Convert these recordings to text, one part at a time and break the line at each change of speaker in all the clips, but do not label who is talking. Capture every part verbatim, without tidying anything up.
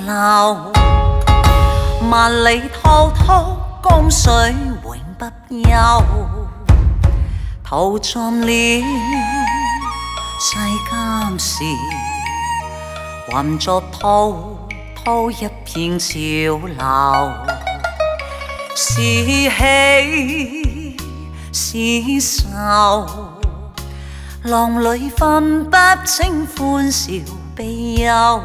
流，萬里滔滔江水永不休。淘盡了世間事，混作滔滔一片潮流。是喜是愁，浪裏分不清歡笑悲憂。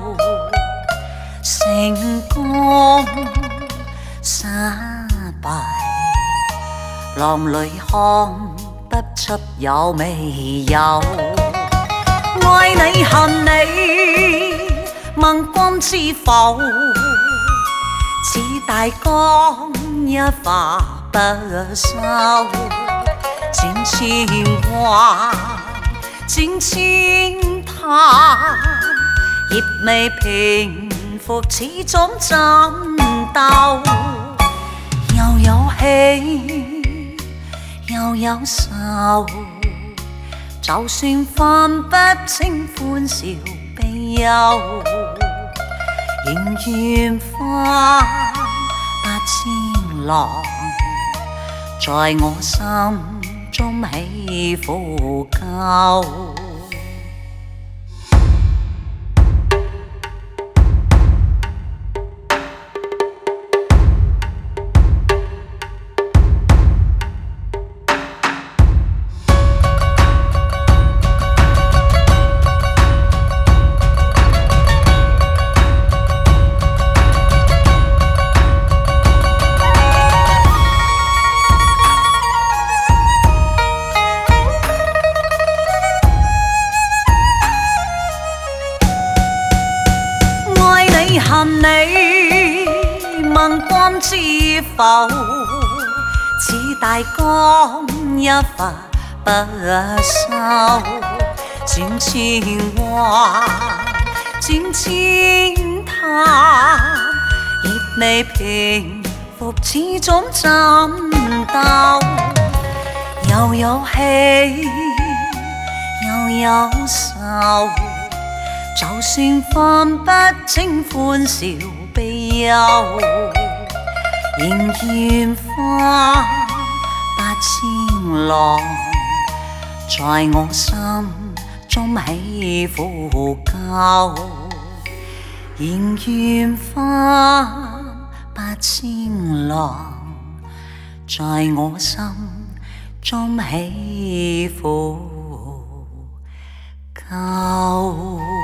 成功失敗，浪裏看不出有未有。愛你恨你，問君知否？似大江一發不收，千千話，千千談，亦未平復，始終爭鬥。又有喜又有愁，就算分不清歡笑悲憂，仍願翻八千浪，在我心中起伏夠。恨你，問君知否？似大江一發不收，千千話，千千談，亦未平復，始終爭鬥。又有喜又有愁，就算分不清歡笑悲憂，仍願翻八千浪，在我心中起伏夠。仍願翻八千浪，在我心中起伏夠。